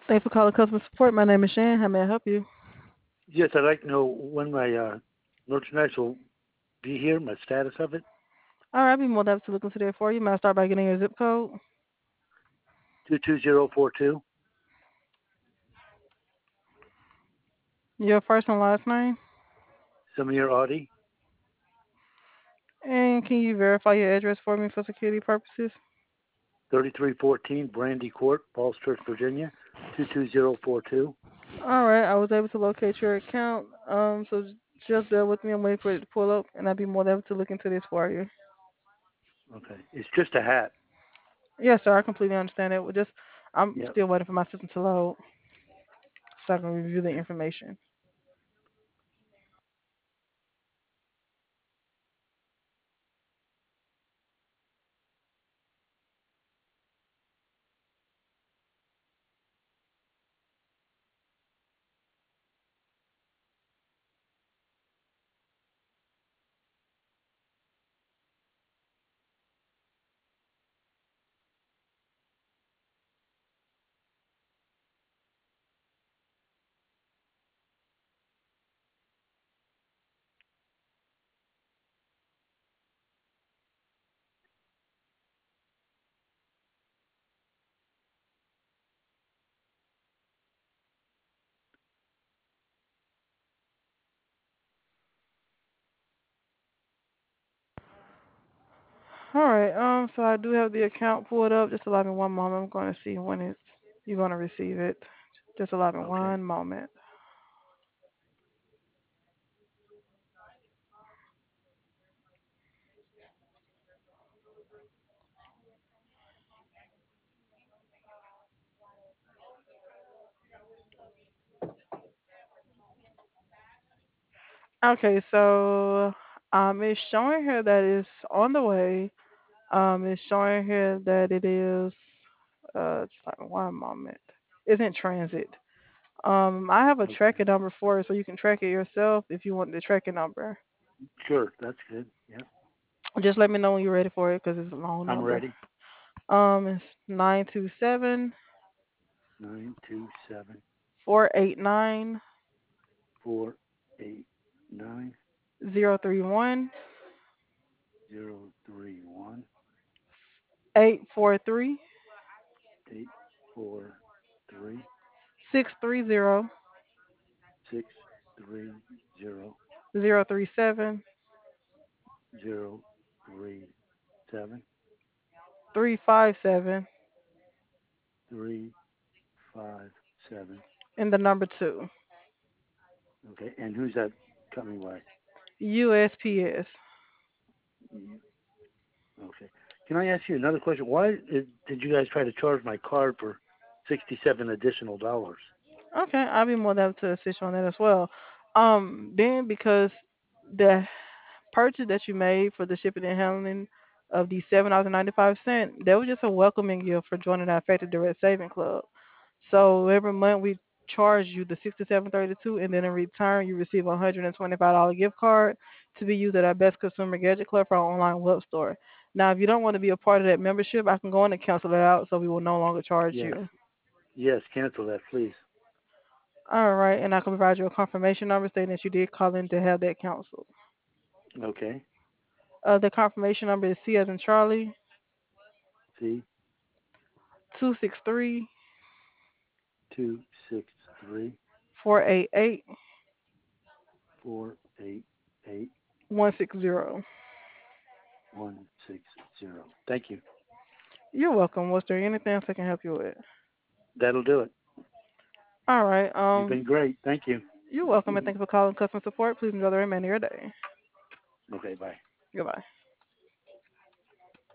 Thanks for calling customer support. My name is Shan. How may I help you? Yes, I'd like to know when my merchandise will be here, my status of it. All right, I'll be more than happy to look into that for you. May I start by getting your zip code? 22042, Your first and last name? Samir Audi, And can you verify your address for me for security purposes? 3314 Brandy Court, Falls Church, Virginia, 22042. All right, I was able to locate your account. So just bear with me. I'm waiting for it to pull up, and I'll be more than happy to look into this for you. Okay, it's just a hat. Yes, sir. I completely understand it. I'm Yep. still waiting for my system to load so I can review the information. All right. So I do have the account pulled up. Just allow me one moment. I'm going to see when you're going to receive it. Just allow me Okay. one moment. Okay, so it's showing here that it's on the way. It's showing here that it is just like one moment. It's in transit. I have a Okay. tracking number for it, so you can track it yourself if you want the tracking number. Sure, that's good. Yep. Just let me know when you're ready for it, because it's a long I'm number. ready. It's 927 927 489 489 031 031 843 843 630 630 037 037 357 357. and the number 2. Okay, and who's that coming by? USPS. You. Okay. Can I ask you another question? Why did you guys try to charge my card for 67 additional dollars? Okay, I'll be more than happy to assist you on that as well. Then because the purchase that you made for the shipping and handling of the $7.95, that was just a welcoming gift for joining our Factory Direct Saving Club. So every month we charge you the $67.32, and then in return you receive a $125 gift card to be used at our Best Consumer Gadget Club for our online web store. Now, if you don't want to be a part of that membership, I can go in and cancel it out, so we will no longer charge Yes. you. Yes, cancel that, please. All right, and I can provide you a confirmation number stating that you did call in to have that canceled. Okay. The confirmation number is C as in Charlie C 263 263 488 488 160. 160. Thank you. You're welcome. Was there anything else I can help you with? That'll do it. All right. You've been great. Thank you. You're welcome, and thank you for calling customer support. Please enjoy the remainder of your day. Okay, bye. Goodbye.